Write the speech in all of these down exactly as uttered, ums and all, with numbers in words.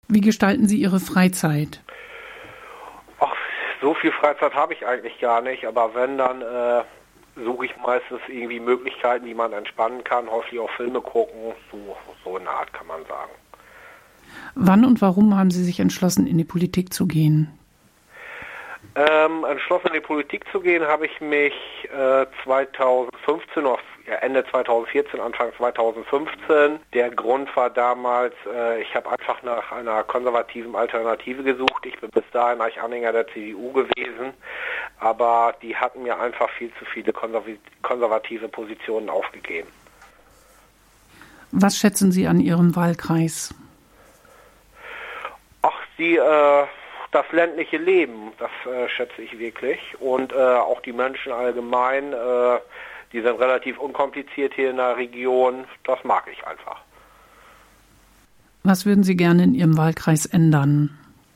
Wie gestalten Sie Ihre Freizeit? Ach, so viel Freizeit habe ich eigentlich gar nicht, aber wenn, dann äh, suche ich meistens irgendwie Möglichkeiten, wie man entspannen kann, häufig auch Filme gucken, so, so eine Art kann man sagen. Wann und warum haben Sie sich entschlossen, in die Politik zu gehen? Ähm, entschlossen in die Politik zu gehen, habe ich mich äh, zweitausendfünfzehn, oder ja, Ende zweitausendvierzehn, Anfang zweitausendfünfzehn. Der Grund war damals, äh, ich habe einfach nach einer konservativen Alternative gesucht. Ich bin bis dahin eigentlich Anhänger der C D U gewesen, aber die hatten mir einfach viel zu viele konserv- konservative Positionen aufgegeben. Was schätzen Sie an Ihrem Wahlkreis? Ach, die, äh, das ländliche Leben, das äh, schätze ich wirklich. Und äh, auch die Menschen allgemein, äh, die sind relativ unkompliziert hier in der Region. Das mag ich einfach. Was würden Sie gerne in Ihrem Wahlkreis ändern?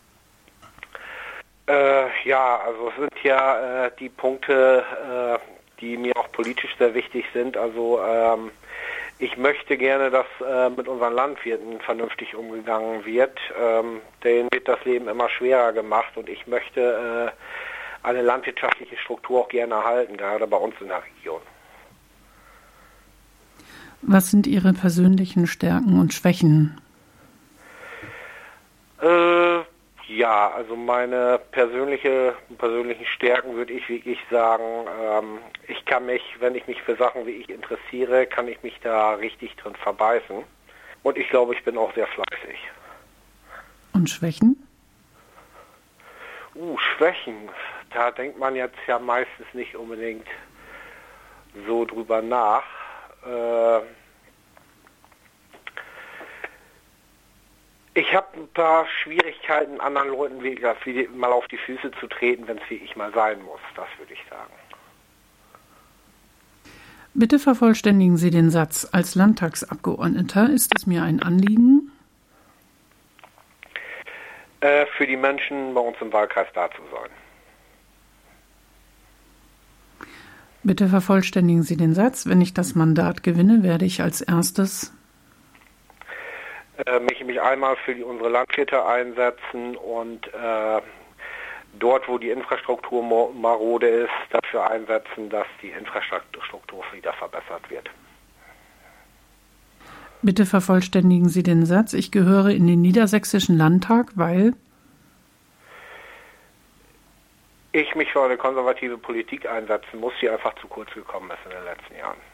Äh, ja, also es sind ja äh, die Punkte, äh, die mir auch politisch sehr wichtig sind. Also ähm, ich möchte gerne, dass äh, mit unseren Landwirten vernünftig umgegangen wird. Ähm, denen wird das Leben immer schwerer gemacht und ich möchte äh, eine landwirtschaftliche Struktur auch gerne erhalten, gerade bei uns in der Region. Was sind Ihre persönlichen Stärken und Schwächen? Äh, ja, also meine persönliche, persönlichen Stärken würde ich wirklich sagen, ähm, ich kann mich, wenn ich mich für Sachen wie ich interessiere, kann ich mich da richtig drin verbeißen. Und ich glaube, ich bin auch sehr fleißig. Und Schwächen? Uh, Schwächen. Da denkt man jetzt ja meistens nicht unbedingt so drüber nach. Äh, Ich habe ein paar Schwierigkeiten, anderen Leuten wieder mal auf die Füße zu treten, wenn es wirklich mal sein muss. Das würde ich sagen. Bitte vervollständigen Sie den Satz. Als Landtagsabgeordneter ist es mir ein Anliegen, Äh, für die Menschen bei uns im Wahlkreis da zu sein. Bitte vervollständigen Sie den Satz. Wenn ich das Mandat gewinne, werde ich als erstes Äh, mich, mich einmal für die, unsere Landwirte einsetzen und äh, dort, wo die Infrastruktur mo- marode ist, dafür einsetzen, dass die Infrastruktur wieder verbessert wird. Bitte vervollständigen Sie den Satz. Ich gehöre in den Niedersächsischen Landtag, weil ich mich für eine konservative Politik einsetzen muss, die einfach zu kurz gekommen ist in den letzten Jahren.